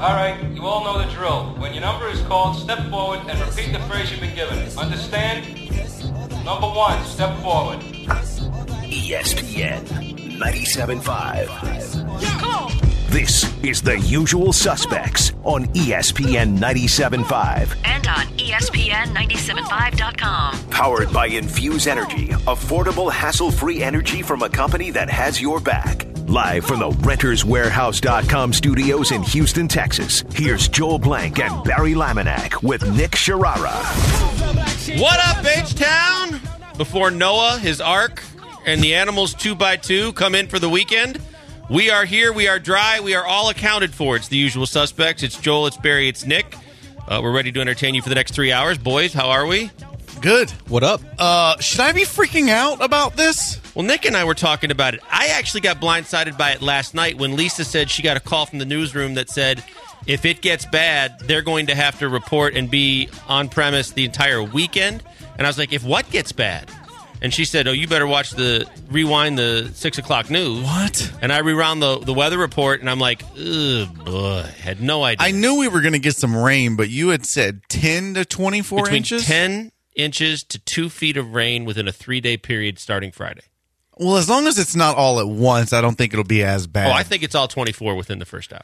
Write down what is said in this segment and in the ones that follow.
All right, you all know the drill. When your number is called, step forward and repeat the phrase you've been given. Understand? Number 1, step forward. ESPN 97.5. Yeah, come on. This is The Usual Suspects on ESPN 97.5. And on ESPN975.com. Powered by Infuse Energy, affordable, hassle-free energy from a company that has your back. Live from the RentersWarehouse.com studios in Houston, Texas, here's Joel Blank and Barry Laminack with Nick Sharara. What up, H-Town? Before Noah, his ark, and the animals 2x2 come in for the weekend, we are here, we are dry, we are all accounted for. It's The Usual Suspects. It's Joel, it's Barry, it's Nick. We're ready to entertain you for the next 3 hours. Boys, how are we? Good. What up? Should I be freaking out about this? Well, Nick and I were talking about it. I actually got blindsided by it last night when Lisa said she got a call from the newsroom that said if it gets bad, they're going to have to report and be on premise the entire weekend. And I was like, if what gets bad? And she said, oh, you better rewind the 6 o'clock news. What? And I rewound the weather report, and I'm like, ugh, boy, had no idea. I knew we were going to get some rain, but you had said 10 to 24 Between inches? 10 inches to 2 feet of rain within a 3-day period starting Friday. Well, as long as it's not all at once, I don't think it'll be as bad. Oh, I think it's all 24 within the first hour.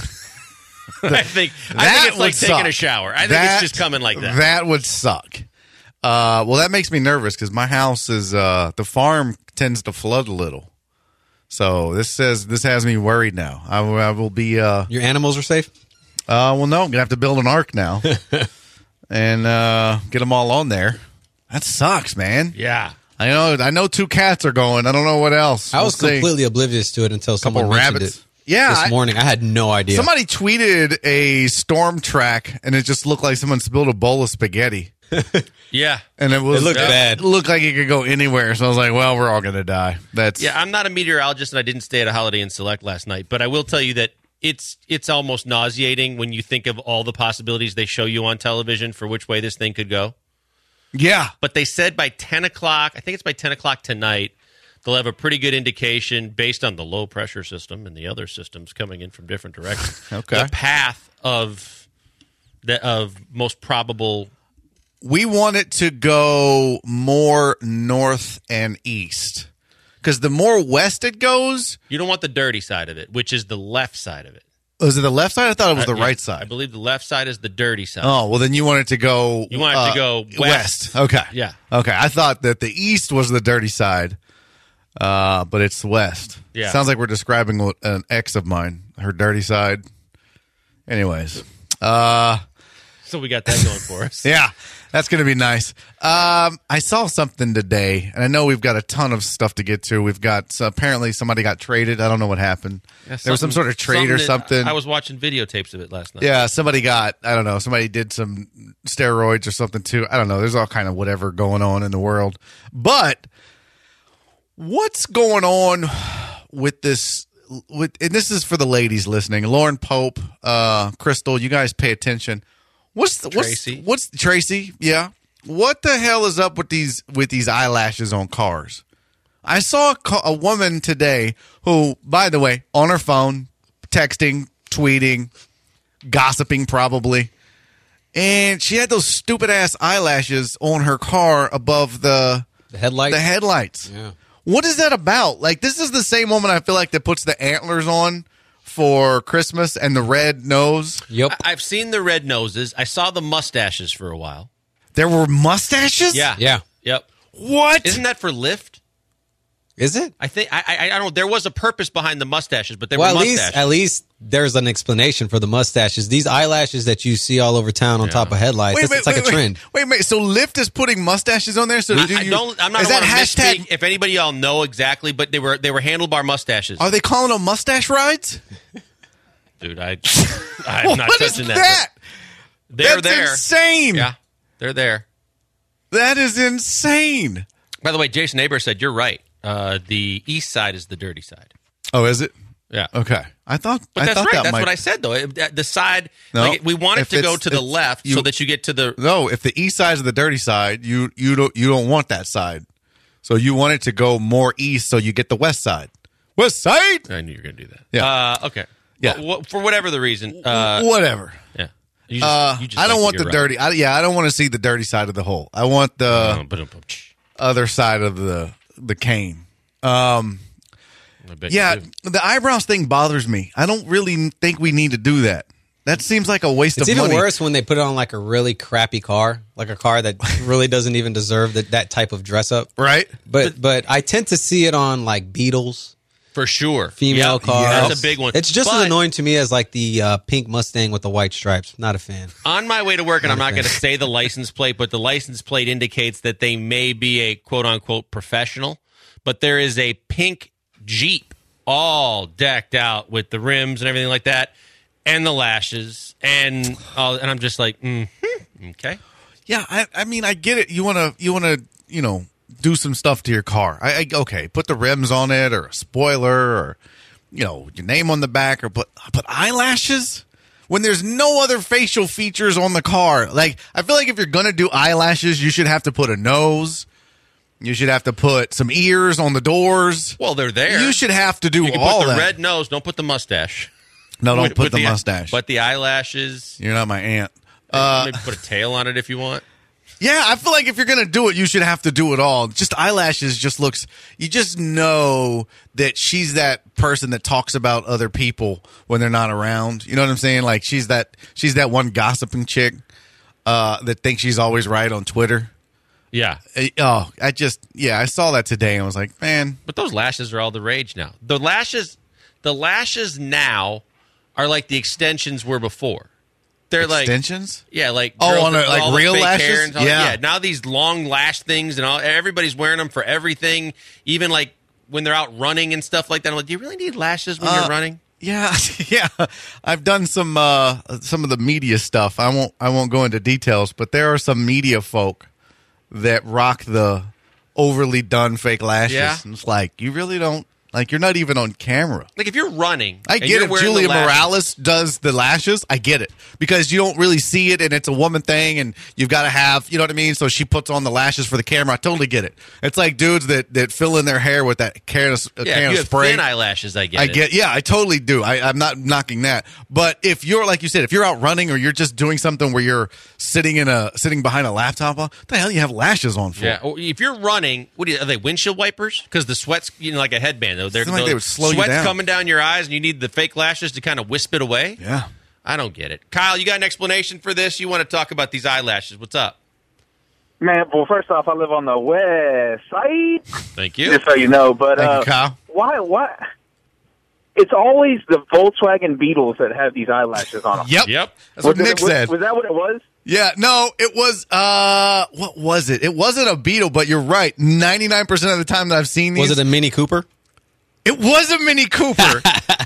I think it's like taking a shower. I think it's just coming like that. That would suck. Well, that makes me nervous because my house is the farm tends to flood a little. So this has me worried now. I will be. Your animals are safe? Well, no, I'm gonna have to build an ark now and get them all on there. That sucks, man. Yeah. I know 2 cats are going. I don't know what else. I was completely oblivious to it until someone mentioned it. Yeah, this morning. I had no idea. Somebody tweeted a storm track, and it just looked like someone spilled a bowl of spaghetti. Yeah. And it looked bad. It looked like it could go anywhere. So I was like, well, we're all going to die. Yeah, I'm not a meteorologist, and I didn't stay at a Holiday Inn Select last night. But I will tell you that it's almost nauseating when you think of all the possibilities they show you on television for which way this thing could go. Yeah. But they said by 10 o'clock, I think it's by 10 o'clock tonight, they'll have a pretty good indication based on the low-pressure system and the other systems coming in from different directions. Okay. The path of most probable. We want it to go more north and east. Because the more west it goes. You don't want the dirty side of it, which is the left side of it. Was it the left side? I thought it was the Yeah, right side. I believe the left side is the dirty side. Oh, well, then you want it to go. You want it to go west. Okay. Yeah. Okay. I thought that the east was the dirty side, but it's west. Yeah. Sounds like we're describing an ex of mine, her dirty side. Anyways. So we got that going for us. Yeah. That's going to be nice. I saw something today, and I know we've got a ton of stuff to get to. We've got apparently somebody got traded. I don't know what happened. Yeah, there was some sort of trade or something. I was watching videotapes of it last night. Yeah, somebody did some steroids or something too. I don't know. There's all kind of whatever going on in the world. But what's going on with this? And this is for the ladies listening. Lauren Pope, Crystal, you guys pay attention. What's Tracy? Yeah. What the hell is up with these eyelashes on cars? I saw a woman today who, by the way, on her phone, texting, tweeting, gossiping probably, and she had those stupid ass eyelashes on her car above the headlights. The headlights. Yeah. What is that about? Like, this is the same woman I feel like that puts the antlers on for Christmas and the red nose. Yep. I've seen the red noses. I saw the mustaches for a while. There were mustaches? Yeah. Yeah. Yep. What? Isn't that for lift? Is it? I think I don't know. There was a purpose behind the mustaches, but they were mustaches. At least there's an explanation for the mustaches. These eyelashes that you see all over town on top of headlights, it's like a trend. Wait. So Lyft is putting mustaches on there? So I'm not is want that to hashtag? misspeak if anybody y'all know exactly, but they were handlebar mustaches. Are they calling them mustache rides? Dude, I'm not What touching is that. that? They're That's there. insane. Yeah, they're there. That is insane. By the way, Jason Aber said you're right. The east side is the dirty side. Oh, is it? Yeah. Okay. I thought But that's right. that that's might... what I said, though. The side, No, we want it if to go it's- to the it's- left so that you get to the. No, if the east side is the dirty side, you don't want that side. So you want it to go more east so you get the west side. West side? I knew you were going to do that. Yeah. Okay. Yeah. For whatever the reason. Whatever. Yeah. I don't want the dirty. I don't want to see the dirty side of the hole. I want the other side of the cane. Yeah, the eyebrows thing bothers me. I don't really think we need to do that. That seems like a waste of money. It's even worse when they put it on like a really crappy car, like a car that really doesn't even deserve that type of dress up. Right. But I tend to see it on like Beetles. For sure. Female cars. That's a big one. It's just as annoying to me as like the pink Mustang with the white stripes. Not a fan. On my way to work, and I'm not going to say the license plate, but the license plate indicates that they may be a quote-unquote professional. But there is a pink Jeep all decked out with the rims and everything like that. And the lashes, and I'm just like, okay. Yeah, I mean, I get it. You wanna, do some stuff to your car. Okay, put the rims on it, or a spoiler, or your name on the back, or put eyelashes when there's no other facial features on the car. Like, I feel like if you're gonna do eyelashes, you should have to put a nose. You should have to put some ears on the doors. Well, they're there. You should have to do you can all put the that. Red nose. Don't put the mustache. No, don't put the mustache. But the eyelashes. You're not my aunt. Maybe put a tail on it if you want. Yeah, I feel like if you're going to do it, you should have to do it all. Just eyelashes just looks, you just know that she's that person that talks about other people when they're not around. You know what I'm saying? Like she's that one gossiping chick that thinks she's always right on Twitter. Yeah. I saw that today and was like, man. But those lashes are all the rage now. The lashes now are like the extensions were before. They're extensions? Like real lashes? Yeah. Now these long lash things and all, everybody's wearing them for everything. Even like when they're out running and stuff like that. I'm like, do you really need lashes when you're running? Yeah, yeah. I've done some of the media stuff. I won't go into details, but there are some media folk that rock the overly done fake lashes. Yeah. And it's like, you really don't. Like, you're not even on camera. Like, if you're running... I get it. Julia Morales does the lashes. I get it. Because you don't really see it, and it's a woman thing, and you've got to have... You know what I mean? So she puts on the lashes for the camera. I totally get it. It's like dudes that fill in their hair with that can of spray. Yeah, you have thin eyelashes, I get it. Yeah, I totally do. I'm not knocking that. But if you're, like you said, if you're out running or you're just doing something where you're sitting behind a laptop, what the hell you have lashes on for? Yeah, if you're running, are they windshield wipers? Because the sweat's, like a headband, though. They're like they would slow you down. Sweat's coming down your eyes, and you need the fake lashes to kind of wisp it away. Yeah, I don't get it. Kyle, you got an explanation for this? You want to talk about these eyelashes? What's up, man? Well, first off, I live on the west side. Thank you. Just so you know, but thank you, Kyle. Why? It's always the Volkswagen Beetles that have these eyelashes on them. Yep. That's what Nick said. Was that what it was? Yeah, no, it was, what was it? It wasn't a Beetle, but you're right. 99% of the time that I've seen these. Was it a Mini Cooper? It was a Mini Cooper.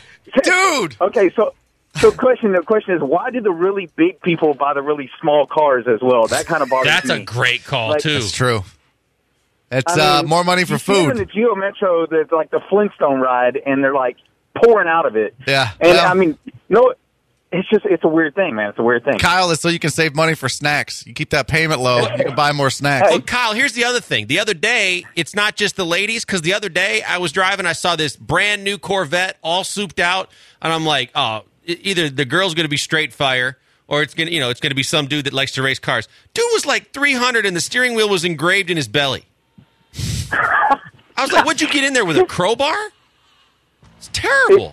Dude. Okay, so the question is, why do the really big people buy the really small cars as well? That kind of bothers me. That's a great call, too. That's true. It's more money for food. You see in the Geo Metro, there's like the Flintstone ride, and they're like pouring out of it. Yeah. And it's a weird thing, man. It's a weird thing. Kyle, it's so you can save money for snacks. You keep that payment low, you can buy more snacks. Well, Kyle, here's the other thing. The other day, it's not just the ladies, because the other day I was driving, I saw this brand new Corvette all souped out, and I'm like, oh, either the girl's going to be straight fire, or it's going to be some dude that likes to race cars. Dude was like 300, and the steering wheel was engraved in his belly. I was like, what'd you get in there with a crowbar? It's terrible.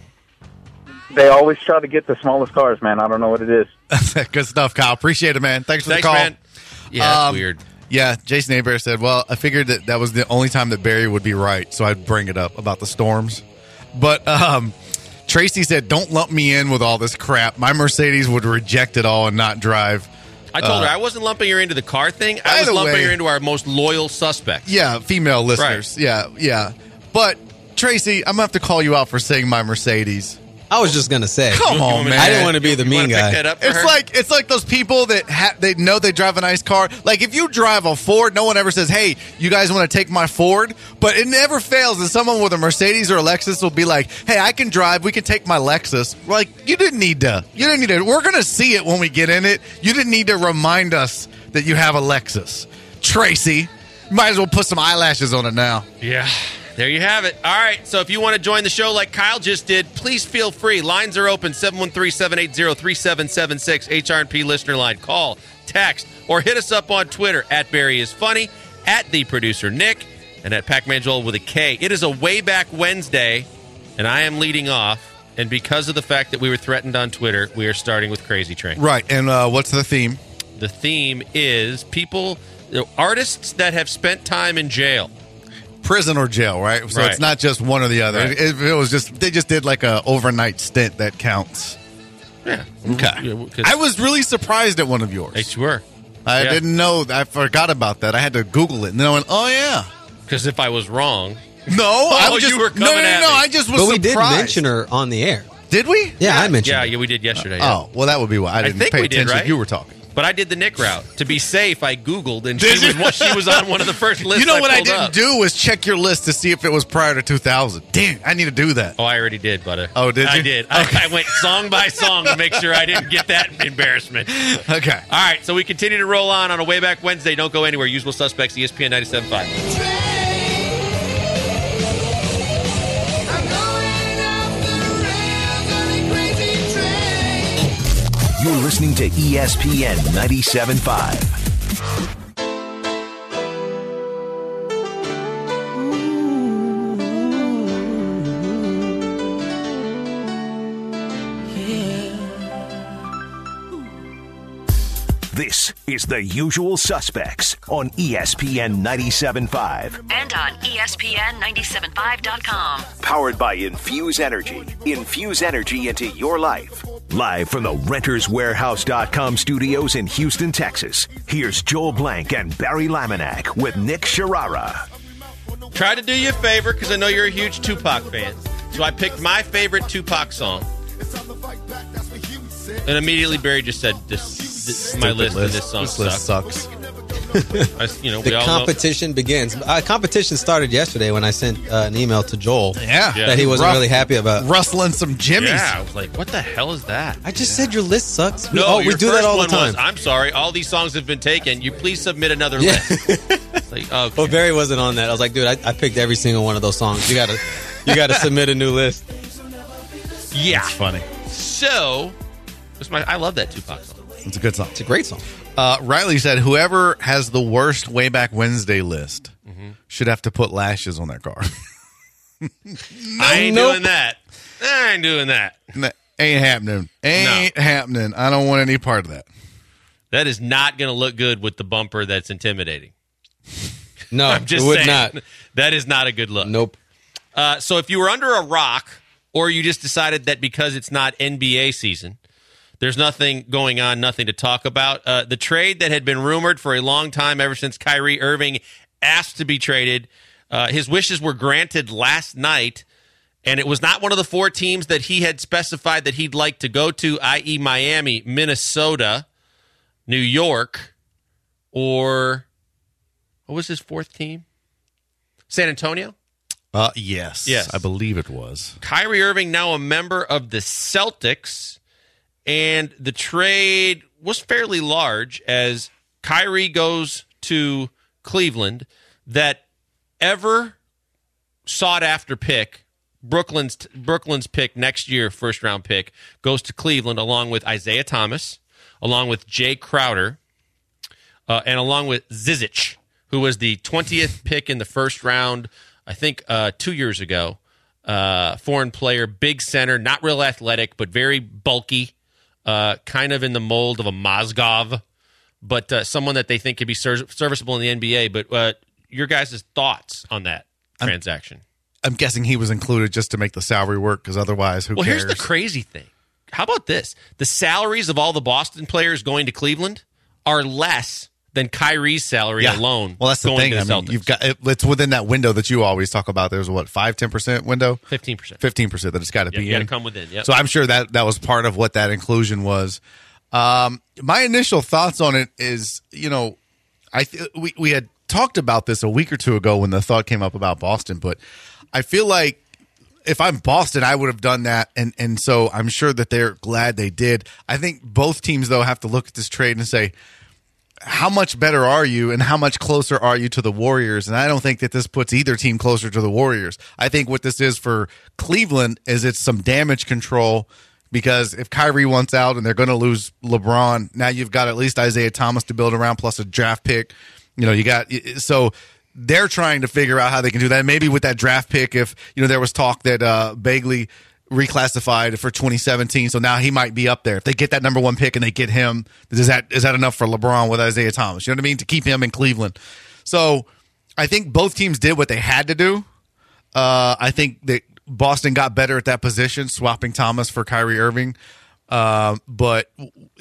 They always try to get the smallest cars, man. I don't know what it is. Good stuff, Kyle. Appreciate it, man. Thanks for the call. Man. Yeah, that's weird. Yeah, Jason Hebert said, well, I figured that was the only time that Barry would be right, so I'd bring it up about the storms. But Tracy said, don't lump me in with all this crap. My Mercedes would reject it all and not drive. I told her I wasn't lumping her into the car thing. I was lumping her into our most loyal suspects. Yeah, female listeners. Right. Yeah. But, Tracy, I'm going to have to call you out for saying my Mercedes. I was just gonna say, come on, man! I didn't want to be the mean guy. It's like those people that they know they drive a nice car. Like if you drive a Ford, no one ever says, "Hey, you guys want to take my Ford?" But it never fails that someone with a Mercedes or a Lexus will be like, "Hey, I can drive. We can take my Lexus." We're like, you didn't need to. We're gonna see it when we get in it. You didn't need to remind us that you have a Lexus, Tracy. Might as well put some eyelashes on it now. Yeah. There you have it. All right, so if you want to join the show like Kyle just did, please feel free. Lines are open, 713-780-3776, HRP listener line. Call, text, or hit us up on Twitter, @BarryIsFunny, @TheProducerNick, and @PacManJoel with a K. It is a Way Back Wednesday, and I am leading off. And because of the fact that we were threatened on Twitter, we are starting with Crazy Train. Right, and what's the theme? The theme is artists that have spent time in jail. Prison or jail, right? So Right. it's not just one or the other. Right. If it was just, they just did like a overnight stint that counts. Yeah. Okay. I was really surprised at one of yours. Yes, you were. I Yeah. didn't know. I forgot about that. I had to Google it, and then I went, "Oh yeah." Because if I was wrong, No, I was just you were coming at me. I just was But we surprised. did mention her on the air. Did we? Yeah, I mentioned her. yeah, we did yesterday. Yeah. Oh, well, that would be why I didn't think pay we did, attention. right? You were talking. But I did the Nick route. To be safe, I Googled, and Did she was on one of the first lists. You know what I pulled didn't up. do was check your list to see if it was prior to 2000. Damn, I need to do that. Oh, I already did, buddy. Oh, did I you? did. Okay. I went song by song to make sure I didn't get that embarrassment. Okay. All right, so we continue to roll on a Way Back Wednesday. Don't go anywhere. Usual Suspects, ESPN 97.5. You're listening to ESPN 97.5. This is The Usual Suspects on ESPN 97.5. And on ESPN975.com. Powered by Infuse Energy. Infuse energy into your life. Live from the RentersWarehouse.com studios in Houston, Texas. Here's Joel Blank and Barry Laminack with Nick Sharara. Try to do you a favor because I know you're a huge Tupac fan. So I picked my favorite Tupac song. And immediately Barry just said, this my list, and this song This list sucks. we The all competition begins. Competition started yesterday when I sent an email to Joel Yeah. that he wasn't really happy about. Rustling some jimmies. Yeah, I was like, what the hell is that? I just said your list sucks. No, we your do that first all the one time. was, I'm sorry, all these songs have been taken. You please submit another list. It's like, okay. Well, Barry wasn't on that. I was like, dude, I picked every single one of those songs. You gotta submit a new list. Yeah. It's funny. So, I love that Tupac song. It's a good song. It's a great song. Riley said, whoever has the worst Way Back Wednesday list should have to put lashes on their car. I ain't doing that. I ain't doing that. Ain't happening. Ain't happening. I don't want any part of that. That is not going to look good with the bumper that's intimidating. No, I'm just it would saying. not. That is not a good look. Nope. So if you were under a rock, or you just decided that because it's not NBA season, there's nothing going on, nothing to talk about. The trade that had been rumored for a long time, ever since Kyrie Irving asked to be traded, his wishes were granted last night, and it was not one of the four teams that he had specified that he'd like to go to, i.e. Miami, Minnesota, New York, or what was his fourth team? San Antonio? Yes. Yes. I believe it was. Kyrie Irving now a member of the Celtics, and the trade was fairly large as Kyrie goes to Cleveland. That ever sought-after pick, Brooklyn's pick next year, first-round pick, goes to Cleveland along with Isaiah Thomas, along with Jay Crowder, and along with Zizic, who was the 20th pick in the first round, I think 2 years ago. Foreign player, big center, not real athletic, but very bulky, kind of in the mold of a Mozgov, but someone that they think could be serviceable in the NBA. But your guys' thoughts on that transaction? I'm guessing he was included just to make the salary work, because otherwise, who cares? Well, here's the crazy thing. How about this? The salaries of all the Boston players going to Cleveland are less than Kyrie's salary alone. Well, that's the going thing. to the I mean, Celtics. you've got it's within that window that you always talk about. There's a 5-10% window, 15%. 15% that it's got to be You got to in. come within. Yep. So I'm sure that was part of what that inclusion was. My initial thoughts on it is, we had talked about this a week or two ago when the thought came up about Boston, but I feel like if I'm Boston, I would have done that, and so I'm sure that they're glad they did. I think both teams, though, have to look at this trade and say, how much better are you and how much closer are you to the Warriors? And I don't think that this puts either team closer to the Warriors. I think what this is for Cleveland is it's some damage control, because if Kyrie wants out and they're going to lose LeBron, now you've got at least Isaiah Thomas to build around plus a draft pick. So they're trying to figure out how they can do that. Maybe with that draft pick, if there was talk that Bagley reclassified for 2017, so now he might be up there. If they get that number 1 pick and they get him, is that enough for LeBron with Isaiah Thomas? You know what I mean? To keep him in Cleveland. So I think both teams did what they had to do. I think that Boston got better at that position, swapping Thomas for Kyrie Irving, but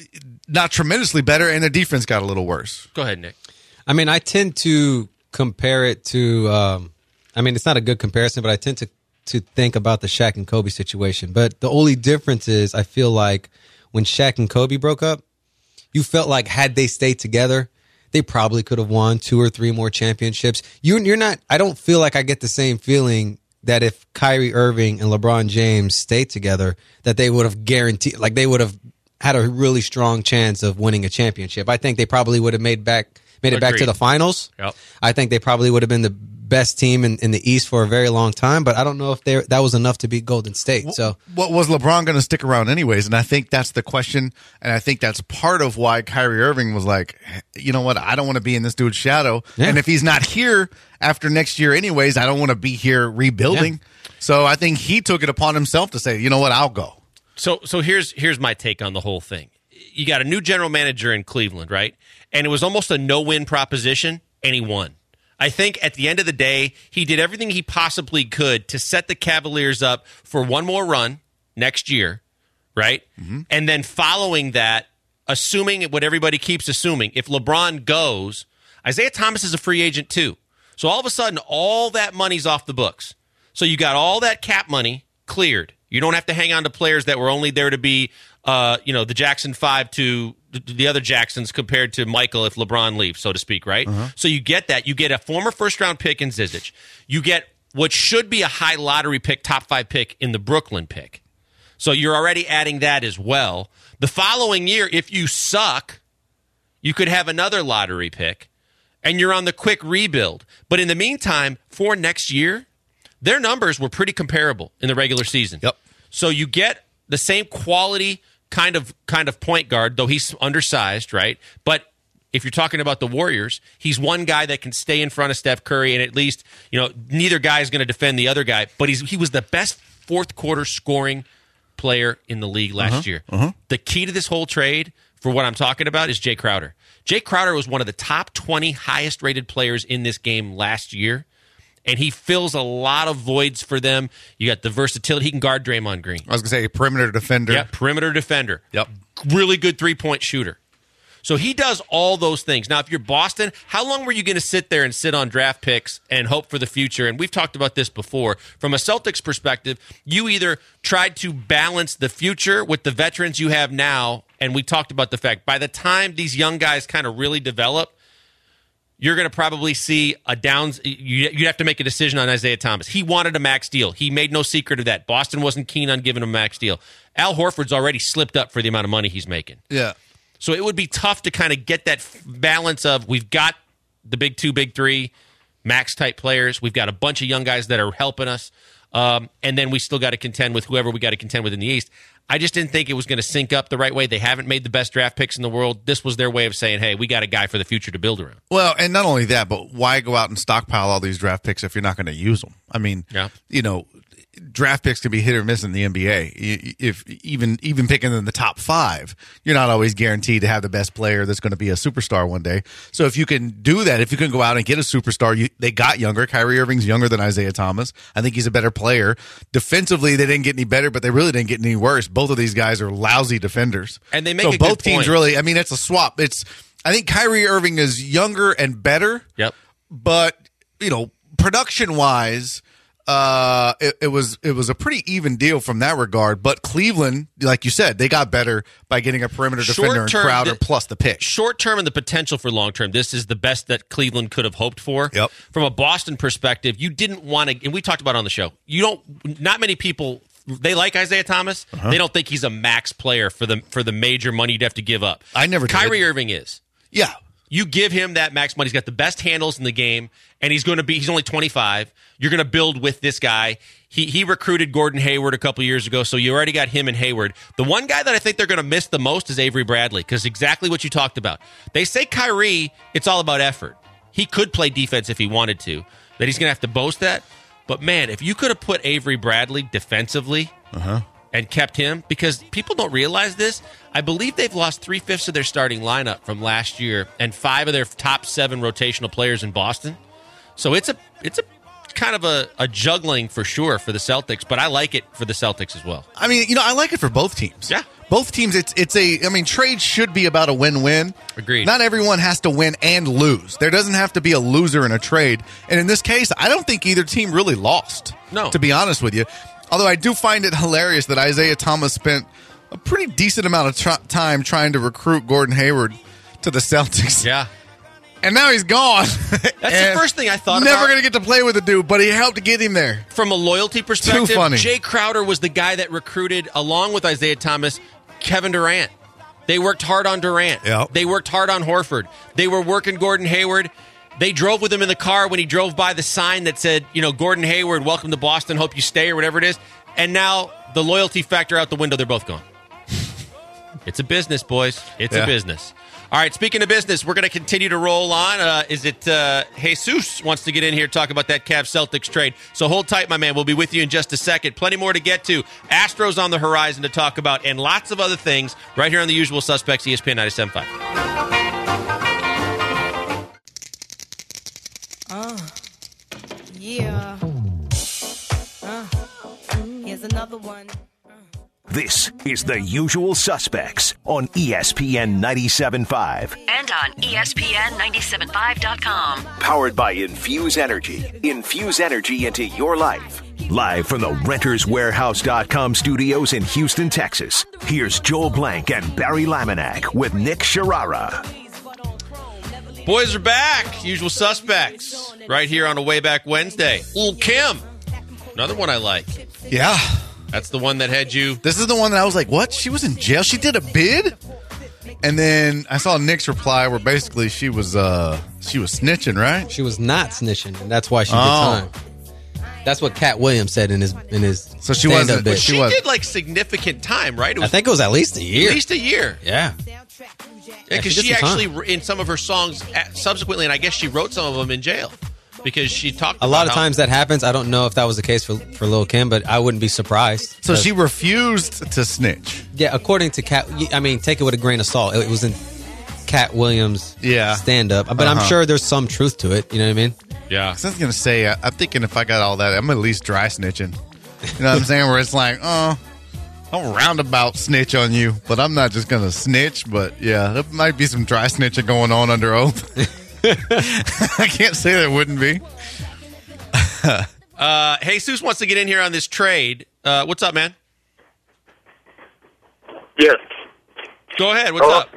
not tremendously better, and their defense got a little worse. Go ahead, Nick. I mean, I tend to compare it to it's not a good comparison, but I tend to think about the Shaq and Kobe situation. But the only difference is I feel like when Shaq and Kobe broke up, you felt like had they stayed together, they probably could have won 2 or 3 more championships. You're not. I don't feel like I get the same feeling that if Kyrie Irving and LeBron James stayed together, that they would have guaranteed, like they would have had a really strong chance of winning a championship. I think they probably would have made it back to the finals. Yep. I think they probably would have been the best team in the East for a very long time, but I don't know if that was enough to beat Golden State. So, what was LeBron going to stick around anyways? And I think that's the question, and I think that's part of why Kyrie Irving was like, you know what, I don't want to be in this dude's shadow, and if he's not here after next year anyways, I don't want to be here rebuilding. Yeah. So I think he took it upon himself to say, you know what, I'll go. So here's my take on the whole thing. You got a new general manager in Cleveland, right? And it was almost a no-win proposition, and he won. I think at the end of the day, he did everything he possibly could to set the Cavaliers up for one more run next year, right? Mm-hmm. And then following that, assuming what everybody keeps assuming, if LeBron goes, Isaiah Thomas is a free agent too. So all of a sudden, all that money's off the books. So you got all that cap money cleared. You don't have to hang on to players that were only there to be, the Jackson 5 to the other Jacksons compared to Michael if LeBron leaves, so to speak, right? Uh-huh. So you get that. You get a former first-round pick in Zizic. You get what should be a high lottery pick, top 5 pick in the Brooklyn pick. So you're already adding that as well. The following year, if you suck, you could have another lottery pick, and you're on the quick rebuild. But in the meantime, for next year, their numbers were pretty comparable in the regular season. Yep. So you get the same quality kind of point guard, though he's undersized, right? But if you're talking about the Warriors, he's one guy that can stay in front of Steph Curry, and at least, neither guy is going to defend the other guy. But he was the best fourth quarter scoring player in the league last year. Uh-huh. The key to this whole trade, for what I'm talking about, is Jay Crowder. Jay Crowder was one of the top 20 highest rated players in this game last year. And he fills a lot of voids for them. You got the versatility. He can guard Draymond Green. I was going to say perimeter defender. Yeah, perimeter defender. Yep. Really good three-point shooter. So he does all those things. Now, if you're Boston, how long were you going to sit there and sit on draft picks and hope for the future? And we've talked about this before. From a Celtics perspective, you either tried to balance the future with the veterans you have now, and we talked about the fact by the time these young guys kind of really develop, you're going to probably see a downs. You'd have to make a decision on Isaiah Thomas. He wanted a max deal. He made no secret of that. Boston wasn't keen on giving him a max deal. Al Horford's already slipped up for the amount of money he's making. Yeah. So it would be tough to kind of get that balance of we've got the big 2, big 3, max-type players. We've got a bunch of young guys that are helping us. And then we still got to contend with whoever we got to contend with in the East. I just didn't think it was going to sync up the right way. They haven't made the best draft picks in the world. This was their way of saying, hey, we got a guy for the future to build around. Well, and not only that, but why go out and stockpile all these draft picks if you're not going to use them? I mean, draft picks can be hit or miss in the NBA. If even picking in the top 5, you're not always guaranteed to have the best player that's going to be a superstar one day. So if you can do that, if you can go out and get a superstar, they got younger. Kyrie Irving's younger than Isaiah Thomas. I think he's a better player. Defensively, they didn't get any better, but they really didn't get any worse. Both of these guys are lousy defenders. And they make so a both good teams point. really. I mean, it's a swap. I think Kyrie Irving is younger and better. Yep. But production wise. It was a pretty even deal from that regard, but Cleveland, like you said, they got better by getting a perimeter defender and Crowder plus the pick. Short term and the potential for long term, this is the best that Cleveland could have hoped for. Yep. From a Boston perspective, you didn't want to, and we talked about it on the show. Not many people. They like Isaiah Thomas. Uh-huh. They don't think he's a max player for the major money you'd have to give up. I never did. Kyrie Irving is. Yeah. You give him that max money. He's got the best handles in the game, and he's only 25. You're going to build with this guy. He recruited Gordon Hayward a couple years ago, so you already got him and Hayward. The one guy that I think they're going to miss the most is Avery Bradley, because exactly what you talked about. They say Kyrie, it's all about effort. He could play defense if he wanted to, that he's going to have to boast that. But, man, if you could have put Avery Bradley defensively and kept him, because people don't realize this, I believe they've lost 3/5 of their starting lineup from last year and 5 of their top 7 rotational players in Boston. So it's a kind of a juggling for sure for the Celtics, but I like it for the Celtics as well. I mean, I like it for both teams. Yeah. Both teams, trade should be about a win-win. Agreed. Not everyone has to win and lose. There doesn't have to be a loser in a trade. And in this case, I don't think either team really lost. No. To be honest with you. Although I do find it hilarious that Isaiah Thomas spent a pretty decent amount of time trying to recruit Gordon Hayward to the Celtics. Yeah. And now he's gone. That's the first thing I thought about. Never going to get to play with the dude, but he helped get him there. From a loyalty perspective, Too funny. Jay Crowder was the guy that recruited, along with Isaiah Thomas, Kevin Durant. They worked hard on Durant. Yep. They worked hard on Horford. They were working Gordon Hayward. They drove with him in the car when he drove by the sign that said, Gordon Hayward, welcome to Boston, hope you stay, or whatever it is. And now the loyalty factor out the window, they're both gone. It's a business, boys. It's a business. All right, speaking of business, we're going to continue to roll on. Is it Jesus wants to get in here and talk about that Cavs-Celtics trade? So hold tight, my man. We'll be with you in just a second. Plenty more to get to. Astros on the horizon to talk about, and lots of other things right here on The Usual Suspects, ESPN 97.5. Yeah. Here's another one. This is The Usual Suspects on ESPN 97.5. And on ESPN975.com. Powered by Infuse Energy. Infuse energy into your life. Live from the RentersWarehouse.com studios in Houston, Texas. Here's Joel Blank and Barry Laminack with Nick Sharara. Boys are back. Usual Suspects. Right here on a Way Back Wednesday. Lil' Kim. Another one I like. Yeah. That's the one that had you. This is the one that I was like, what? She was in jail? She did a bid? And then I saw Nick's reply where basically she was snitching, right? She was not snitching, and that's why she did time. That's what Cat Williams said in his So she wasn't. bit. She did like significant time, right? I think it was at least a year. At least a year. Yeah. Because she did she some actually, in some of her songs, subsequently, and I guess she wrote some of them in jail. Because she talked about a lot of times that happens. I don't know if that was the case for Lil' Kim, but I wouldn't be surprised. So she refused to snitch. Yeah, according to Cat, I mean, take it with a grain of salt. It was in Cat Williams' stand-up, but I'm sure there's some truth to it. You know what I mean? Yeah. I was going to say, I'm thinking if I got all that, I'm at least dry snitching. You know what I'm saying? Where it's like, I'll roundabout snitch on you, but I'm not just going to snitch. But yeah, there might be some dry snitching going on under oath. I can't say there wouldn't be. Jesus wants to get in here on this trade. What's up, man? Yes. Go ahead. What's up?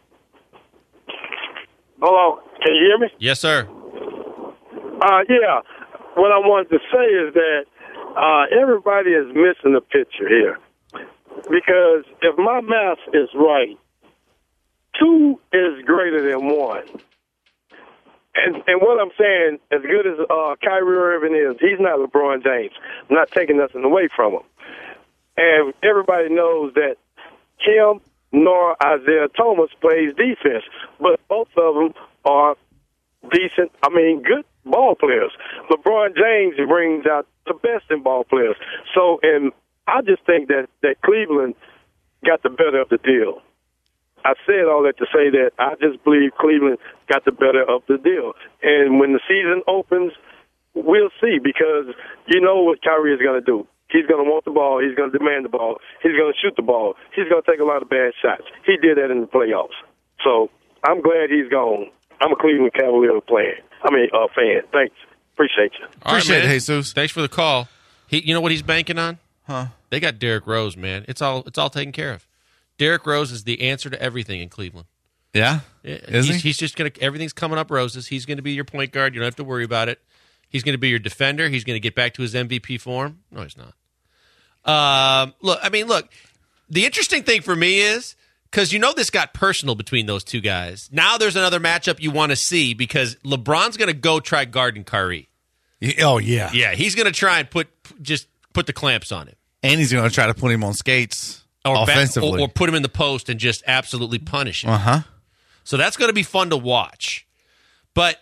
Hello. Can you hear me? Yes, sir. Yeah. What I wanted to say is that everybody is missing the picture here. Because if my math is right, 2 is greater than 1. And what I'm saying, as good as Kyrie Irving is, he's not LeBron James. I'm not taking nothing away from him. And everybody knows that him nor Isaiah Thomas plays defense, but both of them are decent, good ball players. LeBron James brings out the best in ball players. So, and I just think that Cleveland got the better of the deal. I said all that to say that I just believe Cleveland got the better of the deal. And when the season opens, we'll see, because you know what Kyrie is going to do. He's going to want the ball. He's going to demand the ball. He's going to shoot the ball. He's going to take a lot of bad shots. He did that in the playoffs. So I'm glad he's gone. I'm a Cleveland Cavalier fan. Thanks. Appreciate you. Appreciate it, Jesus. Thanks for the call. You know what he's banking on? They got Derrick Rose, man. It's all taken care of. Derrick Rose is the answer to everything in Cleveland. Yeah? He's just going to – everything's coming up roses. He's going to be your point guard. You don't have to worry about it. He's going to be your defender. He's going to get back to his MVP form. No, he's not. Look, the interesting thing for me is because this got personal between those two guys. Now there's another matchup you want to see because LeBron's going to go try guarding Kyrie. Oh, yeah. Yeah, he's going to try and put the clamps on him. And he's going to try to put him on skates offensively. Or put him in the post and just absolutely punish him. Uh-huh. So that's going to be fun to watch. But,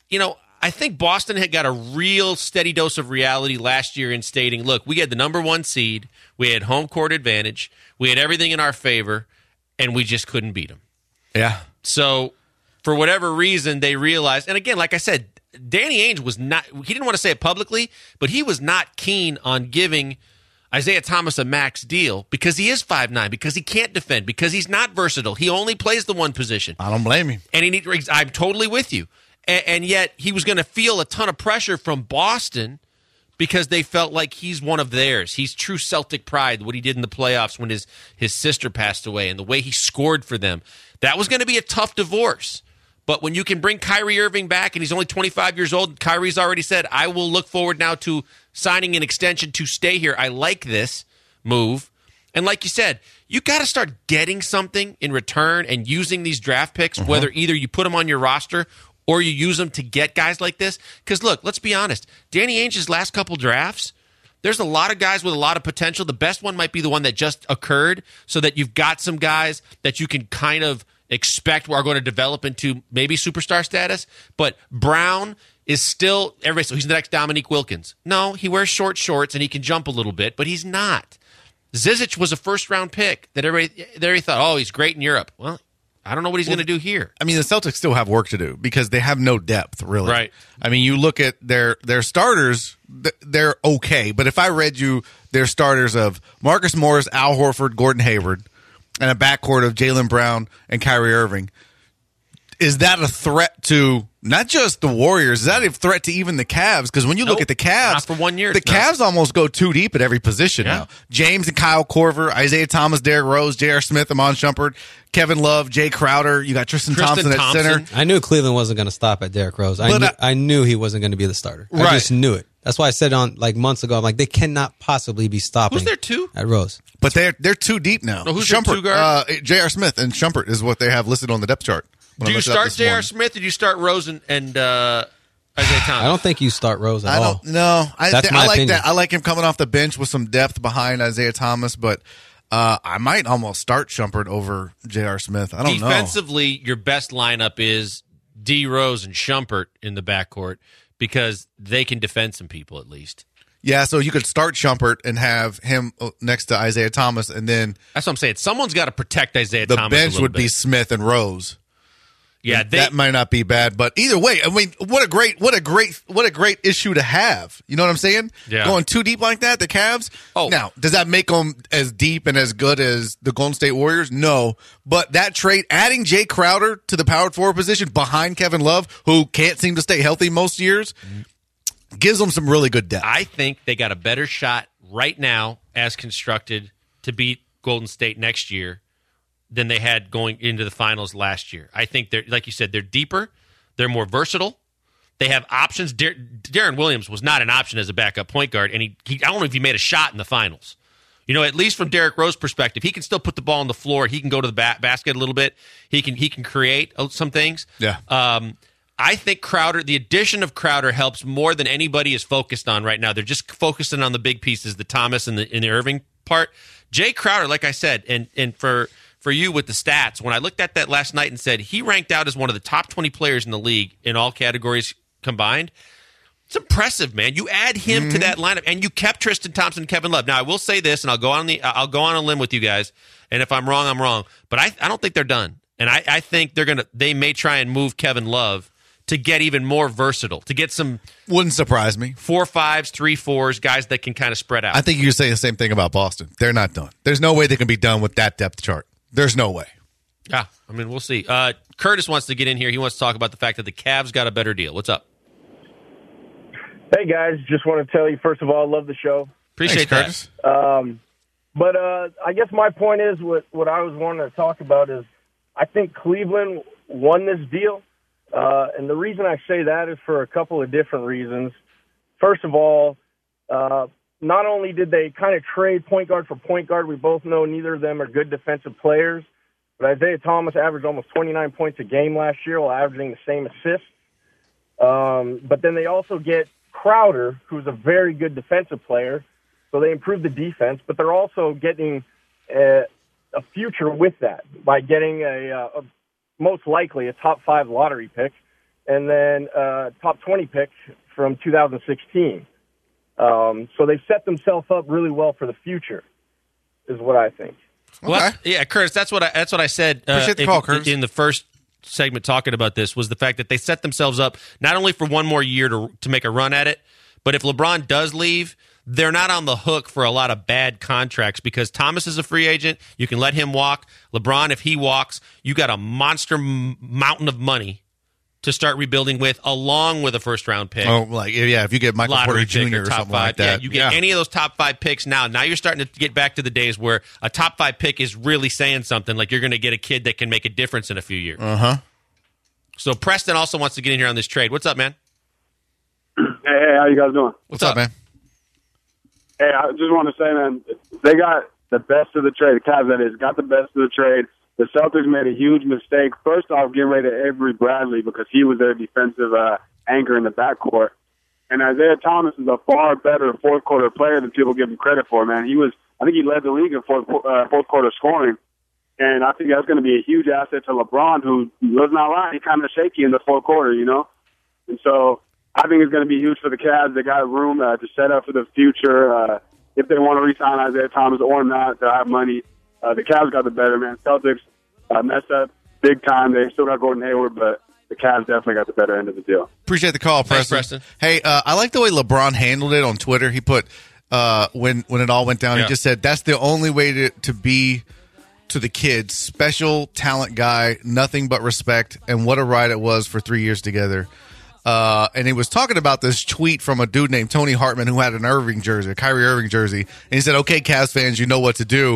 I think Boston had got a real steady dose of reality last year in stating, look, we had the number 1 seed, we had home court advantage, we had everything in our favor, and we just couldn't beat them. Yeah. So for whatever reason, they realized, and again, like I said, Danny Ainge was not, he didn't want to say it publicly, but he was not keen on giving Isaiah Thomas a max deal because he is 5'9", because he can't defend, because he's not versatile. He only plays the one position. I don't blame him. And I'm totally with you. And yet he was going to feel a ton of pressure from Boston because they felt like he's one of theirs. He's true Celtic pride, what he did in the playoffs when his sister passed away and the way he scored for them. That was going to be a tough divorce. But when you can bring Kyrie Irving back and he's only 25 years old, Kyrie's already said, I will look forward now to signing an extension to stay here. I like this move. And like you said, you got to start getting something in return and using these draft picks, whether either you put them on your roster or you use them to get guys like this. Because, look, let's be honest. Danny Ainge's last couple drafts, there's a lot of guys with a lot of potential. The best one might be the one that just occurred so that you've got some guys that you can kind of expect are going to develop into maybe superstar status. But Brown is still, everybody says he's the next Dominique Wilkins. No, he wears short shorts and he can jump a little bit, but he's not. Zizic was a first-round pick that everybody thought, oh, he's great in Europe. Well, I don't know what he's going to do here. I mean, the Celtics still have work to do because they have no depth, really. Right. I mean, you look at their starters, they're okay. But if I read you their starters of Marcus Morris, Al Horford, Gordon Hayward, and a backcourt of Jaylen Brown and Kyrie Irving, is that a threat to not just the Warriors? Is that a threat to even the Cavs? Because when you look at the Cavs, not for 1 year, the Cavs almost go too deep at every position now. James and Kyle Korver, Isaiah Thomas, Derrick Rose, J.R. Smith, Amon Shumpert, Kevin Love, Jay Crowder. You got Tristan Thompson at center. I knew Cleveland wasn't going to stop at Derrick Rose. I knew he wasn't going to be the starter. Right. I just knew it. That's why I said on months ago, I'm like, they cannot possibly be stopping. Who's there two? At Rose. But they're too deep now. No, who's their two guard? J.R. Smith and Shumpert is what they have listed on the depth chart. Do you start J.R. Smith or do you start Rose and Isaiah Thomas? I don't think you start Rose at all. No, That's my like opinion. that. I like him coming off the bench with some depth behind Isaiah Thomas, but I might almost start Shumpert over J.R. Smith. I don't know. Defensively, your best lineup is D. Rose and Shumpert in the backcourt because they can defend some people at least. Yeah, so you could start Shumpert and have him next to Isaiah Thomas, and then that's what I'm saying. Someone's got to protect Isaiah Thomas. The bench would be Smith and Rose. Yeah, that might not be bad, but either way, I mean, what a great issue to have. You know what I'm saying? Yeah. Going too deep like that, the Cavs. Oh, now does that make them as deep and as good as the Golden State Warriors? No, but that trade, adding Jay Crowder to the power forward position behind Kevin Love, who can't seem to stay healthy most years, gives them some really good depth. I think they got a better shot right now, as constructed, to beat Golden State next year than they had going into the finals last year. I think they're, like you said, they're deeper, they're more versatile, they have options. Deron Williams was not an option as a backup point guard, and he I don't know if he made a shot in the finals. You know, at least from Derrick Rose's perspective, he can still put the ball on the floor. He can go to the basket a little bit. He can create some things. Yeah. I think Crowder, the addition of Crowder helps more than anybody is focused on right now. They're just focusing on the big pieces, the Thomas and the Irving part. Jay Crowder, like I said, and for you with the stats, when I looked at that last night and said he ranked out as one of the top 20 players in the league in all categories combined, it's impressive, man. You add him to that lineup, and you kept Tristan Thompson and Kevin Love. Now, I will say this, and I'll go on a limb with you guys, and if I'm wrong, I'm wrong. But I don't think they're done. And I think they may try and move Kevin Love to get even more versatile, to get some wouldn't surprise me 4-5s, 3-4s, guys that can kind of spread out. I think you say the same thing about Boston. They're not done. There's no way they can be done with that depth chart. There's no way. Yeah, I mean, we'll see. Curtis wants to get in here. He wants to talk about the fact that the Cavs got a better deal. What's up? Hey, guys. Just want to tell you, first of all, I love the show. Appreciate Thanks, that. Curtis. But I guess my point is what I was wanting to talk about is I think Cleveland won this deal. And the reason I say that is for a couple of different reasons. First of all, not only did they kind of trade point guard for point guard, we both know neither of them are good defensive players, But Isaiah Thomas averaged almost 29 points a game last year while averaging the same assists. But then they also get Crowder, who's a very good defensive player. So they improve the defense, but they're also getting a future with that by getting a most likely a top 5 lottery pick and then a top 20 pick from 2016. So they've set themselves up really well for the future, is what I think. Well, yeah, Curtis, that's what I said Appreciate the call, Curtis. in the first segment talking about this, was the fact that they set themselves up not only for one more year to make a run at it, but if LeBron does leave, they're not on the hook for a lot of bad contracts because Thomas is a free agent. You can let him walk. LeBron, if he walks, you got a monster mountain of money to start rebuilding with, along with a first-round pick. Oh, like, yeah, if you get Michael Porter Jr. or something like that. Yeah, you get any of those top 5 picks now. Now you're starting to get back to the days where a top 5 pick is really saying something, like you're going to get a kid that can make a difference in a few years. Uh-huh. So Preston also wants to get in here on this trade. What's up, man? Hey, how you guys doing? What's up, man? Hey, I just want to say, man, they got the best of the trade. The Cavs, that is, got the best of the trade. The Celtics made a huge mistake. First off, getting rid of Avery Bradley because he was their defensive anchor in the backcourt. And Isaiah Thomas is a far better fourth quarter player than people give him credit for, man. I think he led the league in fourth quarter scoring. And I think that's going to be a huge asset to LeBron, who, let's not lie, he kind of shaky in the fourth quarter, you know? And so I think it's going to be huge for the Cavs. They got room to set up for the future. If they want to re-sign Isaiah Thomas or not, they'll have money. The Cavs got the better, man. Celtics messed up big time. They still got Gordon Hayward, but the Cavs definitely got the better end of the deal. Appreciate the call, Preston. Thanks, Preston. Hey, I like the way LeBron handled it on Twitter. He put, when it all went down, he just said, that's the only way to be to the kids. Special talent guy, nothing but respect, and what a ride it was for 3 years together. And he was talking about this tweet from a dude named Tony Hartman who had an Irving jersey, a Kyrie Irving jersey. And he said, okay, Cavs fans, you know what to do.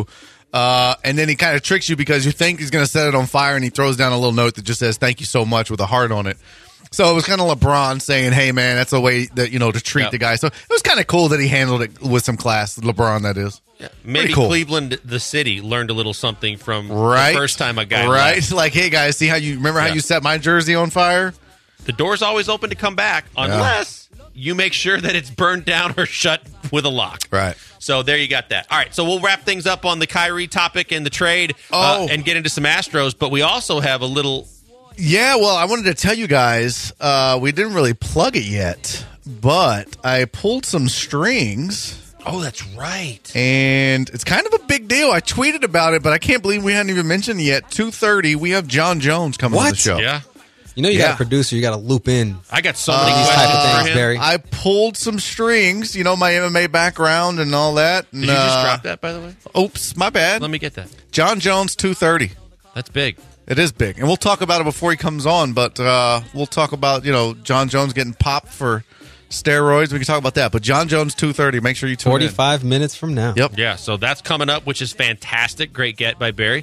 And then he kind of tricks you because you think he's going to set it on fire, and he throws down a little note that just says, thank you so much, with a heart on it. So it was kind of LeBron saying, hey, man, that's a way that, to treat the guy. So it was kind of cool that he handled it with some class, LeBron, that is. Yeah. Maybe cool. Cleveland, the city, learned a little something from the first time a guy left. Like, hey, guys, see how how you set my jersey on fire? The door's always open to come back unless you make sure that it's burned down or shut with a lock. Right. So there you got that. All right, so we'll wrap things up on the Kyrie topic and the trade and get into some Astros, but we also have a little... Yeah, well, I wanted to tell you guys, we didn't really plug it yet, but I pulled some strings. Oh, that's right. And it's kind of a big deal. I tweeted about it, but I can't believe we hadn't even mentioned it yet. 2:30, we have John Jones coming on the show. Yeah. You know, you got a producer, you got to loop in. I got so many questions type of things, for him. Barry. I pulled some strings, my MMA background and all that. And, Did you just drop that, by the way? Oops, my bad. Let me get that. John Jones, 2:30. That's big. It is big. And we'll talk about it before he comes on, but we'll talk about, John Jones getting popped for steroids. We can talk about that. But John Jones, 2:30. Make sure you tune 45 minutes from now. Yep. Yeah, so that's coming up, which is fantastic. Great get by Barry.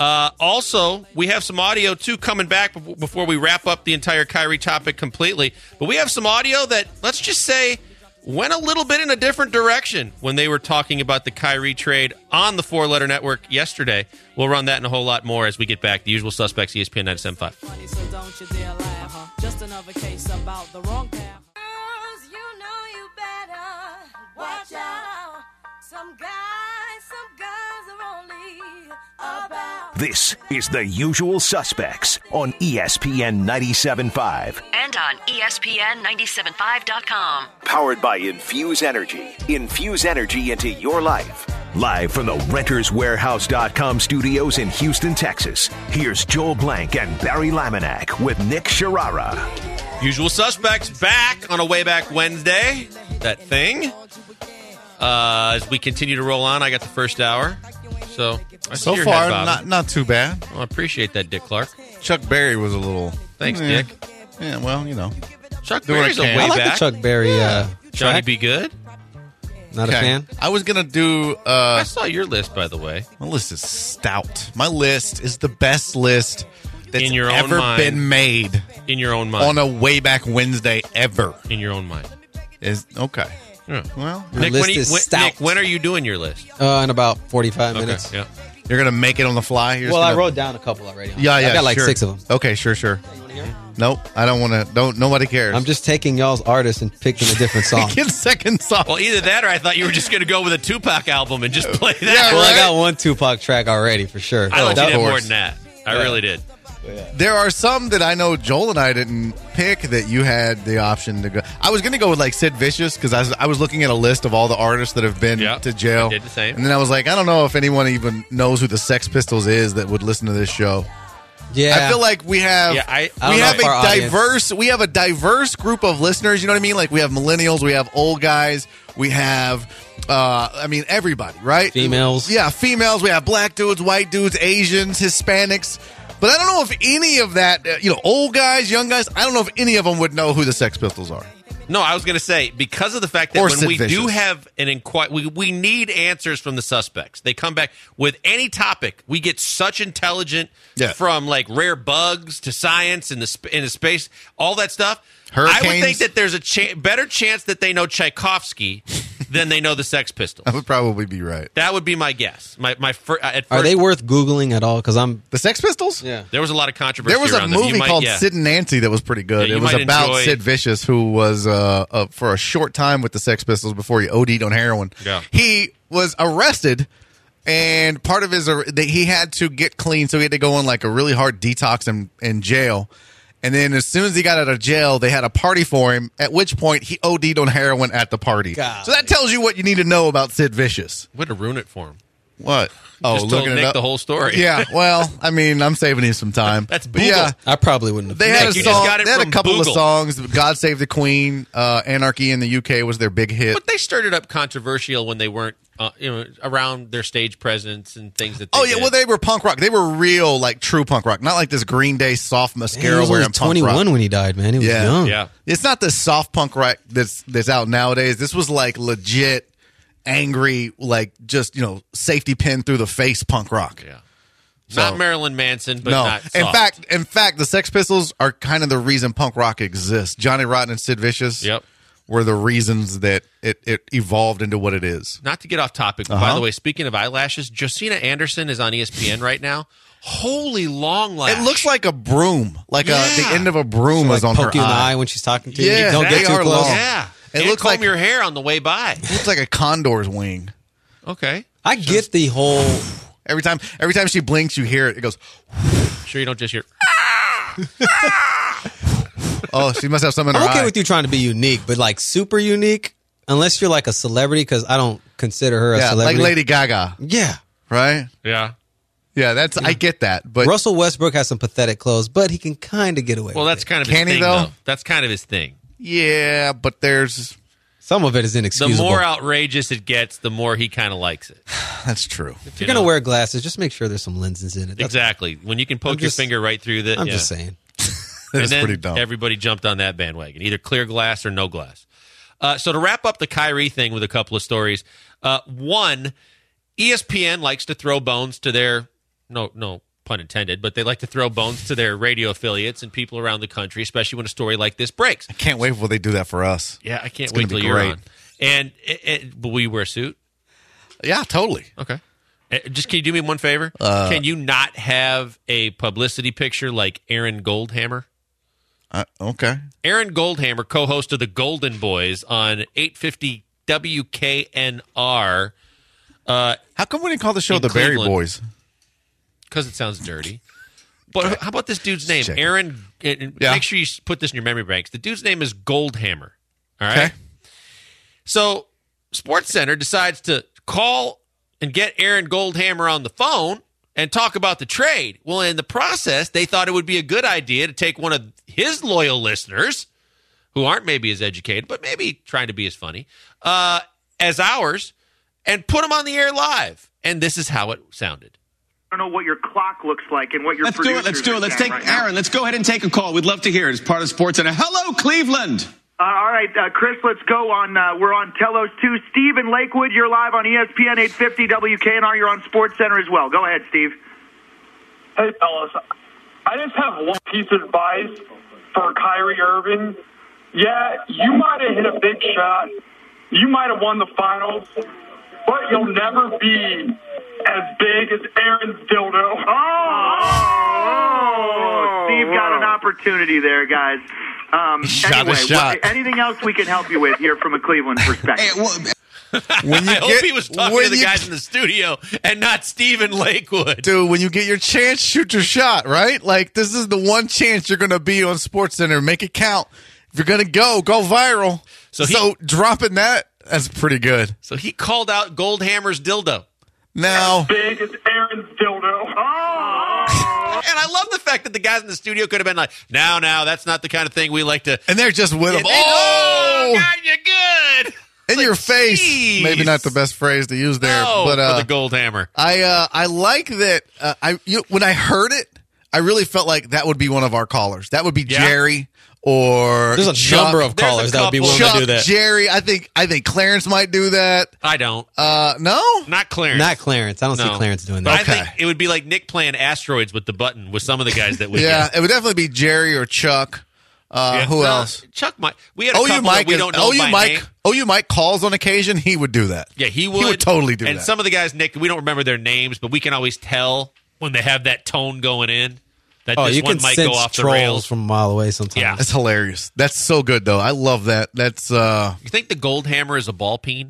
Also, we have some audio, too, coming back before we wrap up the entire Kyrie topic completely. But we have some audio that, let's just say, went a little bit in a different direction when they were talking about the Kyrie trade on the Four Letter Network yesterday. We'll run that and a whole lot more as we get back. The Usual Suspects, ESPN 97.5. So don't you dare laugh, huh? Just another case about the wrong path. Girls, you know you better watch out. Some guys are only about. This is The Usual Suspects on ESPN 97.5. And on ESPN975.com. Powered by Infuse Energy. Infuse energy into your life. Live from the RentersWarehouse.com studios in Houston, Texas. Here's Joel Blank and Barry Laminack with Nick Sharara. Usual Suspects back on a Way Back Wednesday. That thing. As we continue to roll on, I got the first hour. So far, not too bad. Well, I appreciate that, Dick Clark. Chuck Berry was a little... Thanks, Dick. Yeah, well, Chuck Berry's a way I like back. the Chuck Berry Johnny track. Be Good. Not a fan? I was going to do... I saw your list, by the way. My list is stout. My list is the best list that's in your ever own mind. been made. In your own mind. On a Way Back Wednesday ever. In your own mind. Is okay. Yeah. Well, Nick, Nick, when are you doing your list? In about 45 minutes. Okay, yeah. You're gonna make it on the fly. Well, I wrote down a couple already. Yeah, I got like sure. 6 of them. Okay, sure. Nope, I don't want to. Don't. Nobody cares. I'm just taking y'all's artists and picking a different song. Get second song. Well, either that or I thought you were just going to go with a Tupac album and just play that. Yeah, Well, right? I got one Tupac track already for sure. I thought you of did more course. than that. I really did. There are some that I know Joel and I didn't pick that you had the option to go. I was going to go with like Sid Vicious because I was looking at a list of all the artists that have been to jail. I did the same. And then I was like, I don't know if anyone even knows who the Sex Pistols is that would listen to this show. Yeah, I feel like we have I don't know we have a diverse group of listeners. You know what I mean? Like we have millennials, we have old guys, we have everybody, right? Females. Yeah, females. We have black dudes, white dudes, Asians, Hispanics. But I don't know if any of that, old guys, young guys, I don't know if any of them would know who the Sex Pistols are. No, I was going to say, because of the fact that Or when Sid we do Vicious. have an inquiry, we need answers from the suspects. They come back with any topic. We get such intelligent from like rare bugs to science in the space, all that stuff. Hurricanes. I would think that there's a better chance that they know Tchaikovsky than they know the Sex Pistols. I would probably be right. That would be my guess. At first, Are they worth Googling at all? Because the Sex Pistols? Yeah. There was a lot of controversy. There was a around them. movie called Sid and Nancy that was pretty good. Yeah, it you was might about enjoy- Sid Vicious, who was for a short time with the Sex Pistols before he OD'd on heroin. Yeah. He was arrested, and part of his he had to get clean, so he had to go on like a really hard detox in jail. And then as soon as he got out of jail, they had a party for him, at which point he OD'd on heroin at the party. God. So that tells you what you need to know about Sid Vicious. Would have ruined it for him. What? Oh, Just told looking it Nick up. the whole story. Yeah, well, I mean, I'm saving you some time. That's But Boogle. yeah, I probably wouldn't have. they had a Nick, you song. just got it They had a from couple Boogle. of songs. God Save the Queen, Anarchy in the UK was their big hit. But they stirred it up controversial when they weren't, around their stage presence and things that. They Oh yeah, did. well they were punk rock. They were real, like true punk rock, not like this Green Day soft Man, he mascara was wearing only punk 21 rock. when he died, man. He was young. Yeah. It's not the soft punk rock that's out nowadays. This was like legit, angry, like just safety pin through the face punk rock. Yeah. So- Not Marilyn Manson, but no, not soft. in fact, the Sex Pistols are kind of the reason punk rock exists. Johnny Rotten and Sid Vicious. Yep. Were the reasons that it evolved into what it is. Not to get off topic, but by the way, speaking of eyelashes, Josina Anderson is on ESPN right now. Holy long lash. It looks like a broom, like the end of a broom Like is on her poke you in the eye. eye when she's talking to you. Yeah, Don't they get too are close. long. Yeah. It And looks comb like- your hair on the way by. It looks like a condor's wing. Okay. I get the whole. Every time she blinks, you hear it. It goes. Sure you don't just hear. Oh, she must have something in her I'm okay eye. with you trying to be unique, but like super unique, unless you're like a celebrity, because I don't consider her a Yeah, like celebrity. Lady Gaga, Yeah. right? Yeah. Yeah, that's I get that, but Russell Westbrook has some pathetic clothes, but he can kind of get away Well, with that's it. kind of his Can he, thing, though? That's kind of his thing. yeah, but there's Some of it is The inexcusable. more outrageous it gets, the more he kind of likes it. that's true. if you're going to wear glasses, just make sure there's some lenses in it. That's- Exactly. When you can poke I'm your just- finger right through the. I'm yeah. just saying. That's and then pretty dumb. everybody jumped on that bandwagon, either clear glass or no glass. So to wrap up the Kyrie thing with a couple of stories, one, ESPN likes to throw bones to their no pun intended, but they like to throw bones to their radio affiliates and people around the country, especially when a story like this breaks. I can't wait till they do that for us. Yeah, I can't It's wait gonna till be you're great. on. And will you wear a suit? Yeah, totally. Okay. Just can you do me one favor? Can you not have a publicity picture like Aaron Goldhammer? Okay. Aaron Goldhammer, co-host of the Golden Boys on 850 WKNR. How come we didn't call the show In the Berry Cleveland. Boys? Because it sounds dirty. But how about this dude's name? Check. Aaron, Yeah. make sure you put this in your memory banks. The dude's name is Goldhammer. All right? Okay. So SportsCenter decides to call and get Aaron Goldhammer on the phone and talk about the trade. Well, in the process, they thought it would be a good idea to take one of his loyal listeners, who aren't maybe as educated, but maybe trying to be as funny, as ours, and put him on the air live. And this is how it sounded. I don't know what your clock looks like and what your Let's do it. Let's do it. Let's take Aaron. Let's go ahead and take a call. We'd love to hear it. It's part of SportsCenter. Hello, Cleveland. All right, Chris, let's go on. We're on Telos 2. Steve in Lakewood, you're live on ESPN 850 WKNR. You're on SportsCenter as well. Go ahead, Steve. Hey, fellas. I just have one piece of advice for Kyrie Irving. Yeah, you might have hit a big shot. You might have won the finals, but you'll never be as big as Aaron's dildo. Oh, Steve got an opportunity there, guys. Anyway, anything else we can help you with here from a Cleveland perspective? I hope he was talking to the guys in the studio and not Stephen Lakewood. Dude, when you get your chance, shoot your shot, right? Like, this is the one chance you're going to be on SportsCenter. Make it count. If you're going to go viral. So dropping that's pretty good. So he called out Goldhammer's dildo. Now, as big as Aaron's dildo. And I love the fact that the guys in the studio could have been like, now, that's not the kind of thing we like to. And they're just with them. Oh, God, you're good. In your face. Geez. Maybe not the best phrase to use there. No, but for the Goldhammer. I like that. When I heard it, I really felt like that would be one of our callers. That would be Jerry or there's a Chuck. number of callers that would be willing Chuck, to do that. Jerry, I think Clarence might do that. I don't. No, not Clarence. Not Clarence. I don't see Clarence doing that. But I think it would be like Nick playing Asteroids with the button with some of the guys that would. Yeah, it would definitely be Jerry or Chuck. Who else? Chuck Mike. We had a couple that we don't know by name. Mike calls on occasion. He would do that. Yeah, he would. He would totally do that. And some of the guys, Nick, we don't remember their names, but we can always tell when they have that tone going in. That this you one can might sense go off the trolls rails from a mile away sometimes. Yeah. That's hilarious. That's so good, though. I love that. That's. You think the Goldhammer is a ball peen?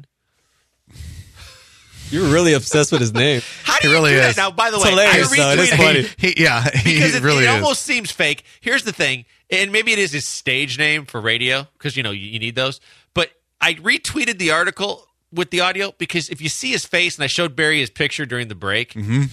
You're really obsessed with his name. How do He you really do is. that? Now, by the way, hilarious, I though. It is funny. because He really it is. almost seems fake. Here's the thing, and maybe it is his stage name for radio because you need those. But I retweeted the article with the audio because if you see his face, and I showed Barry his picture during the break,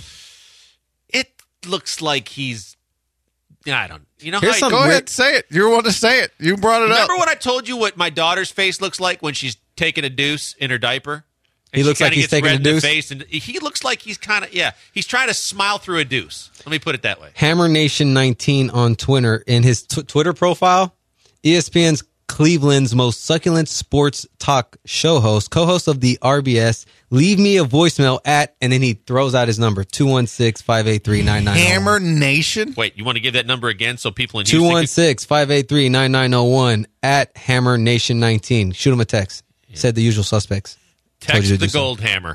it looks like he's. I don't. You know Here's how Go ahead, say it. You want to say it. You brought it up. Remember when I told you what my daughter's face looks like when she's taking a deuce in her diaper? And He looks she like kinda he's gets taking red a in the deuce? face, and he looks like he's kind of he's trying to smile through a deuce. Let me put it that way. Hammer Nation 19 on Twitter. In his Twitter profile, ESPN's Cleveland's most succulent sports talk show host, co-host of the RBS, leave me a voicemail at, and then he throws out his number, 216-583-9901. Hammer Nation? Wait, you want to give that number again so people in Houston 216-583-9901 at Hammer Nation 19. Shoot him a text. Said the usual suspects. text the Goldhammer.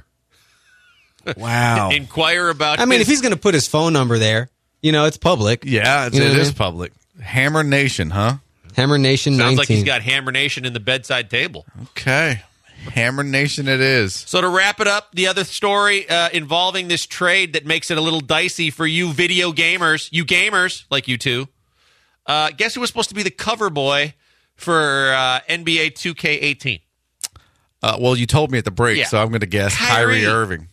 Wow. Inquire about if he's going to put his phone number there, it's public. Yeah, it is public. Hammer Nation, huh? Hammer Nation 19. Sounds like he's got Hammer Nation in the bedside table. Okay. Hammer Nation it is. So to wrap it up, the other story involving this trade that makes it a little dicey for you video gamers, you gamers like you two. Guess who was supposed to be the cover boy for NBA 2K18? Well, you told me at the break, so I'm going to guess Kyrie Irving.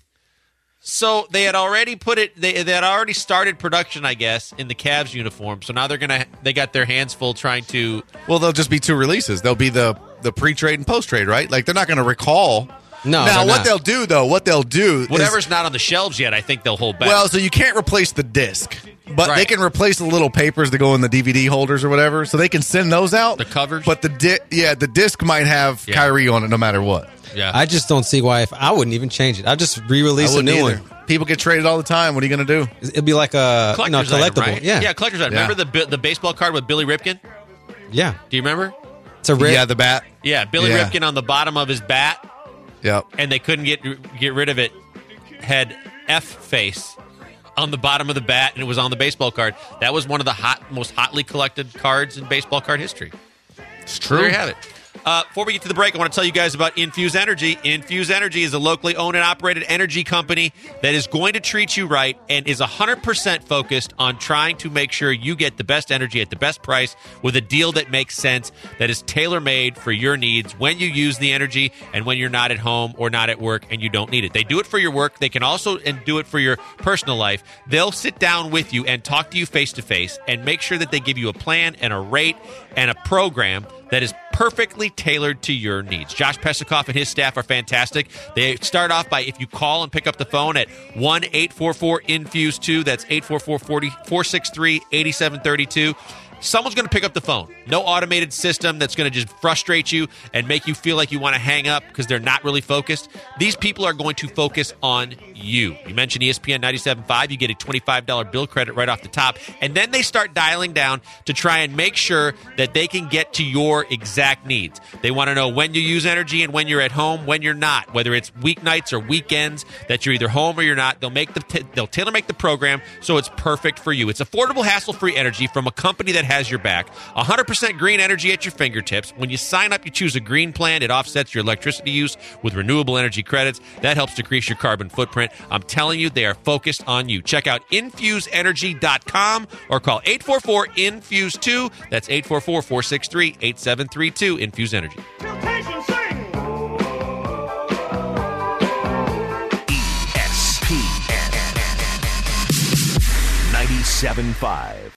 So they had already put it. They had already started production, I guess, in the Cavs uniform. So now they got their hands full trying to. Well, there'll just be two releases. There'll be the pre-trade and post-trade, right? Like they're not going to recall. No. Now what they'll do though, whatever's not on the shelves yet, I think they'll hold back. Well, so you can't replace the disc, but they can replace the little papers that go in the DVD holders or whatever. So they can send those out. The covers, but the disc might have Kyrie on it no matter what. Yeah, I just don't see why. I wouldn't even change it. I'll just re-release a new one. People get traded all the time. What are you going to do? It'll be like a collector's collectible. Item, right? Yeah, collector's item. Yeah. Remember the baseball card with Billy Ripken? Yeah. Do you remember? It's a red. Yeah, the bat. Yeah, Billy Ripken on the bottom of his bat. Yep. And they couldn't get rid of it. Had F face on the bottom of the bat, and it was on the baseball card. That was one of the most hotly collected cards in baseball card history. It's true. There you have it. Before we get to the break, I want to tell you guys about Infuse Energy. Infuse Energy is a locally owned and operated energy company that is going to treat you right and is 100% focused on trying to make sure you get the best energy at the best price with a deal that makes sense, that is tailor-made for your needs when you use the energy and when you're not at home or not at work and you don't need it. They do it for your work. They can also do it for your personal life. They'll sit down with you and talk to you face-to-face and make sure that they give you a plan and a rate and a program that is perfectly tailored to your needs. Josh Pesikoff and his staff are fantastic. They start off by, if you call and pick up the phone at 1-844-INFUSE2, that's 844-463-8732, someone's going to pick up the phone. No automated system that's going to just frustrate you and make you feel like you want to hang up because they're not really focused. These people are going to focus on you. You mentioned ESPN 97.5. You get a $25 bill credit right off the top. And then they start dialing down to try and make sure that they can get to your exact needs. They want to know when you use energy and when you're at home, when you're not, whether it's weeknights or weekends that you're either home or you're not. They'll tailor-make the program so it's perfect for you. It's affordable, hassle-free energy from a company that has your back. 100% green energy at your fingertips. When you sign up, you choose a green plan. It offsets your electricity use with renewable energy credits. That helps decrease your carbon footprint. I'm telling you, they are focused on you. Check out infuseenergy.com or call 844-INFUSE-2. That's 844-463-8732. Infuse Energy. ESPN 97.5.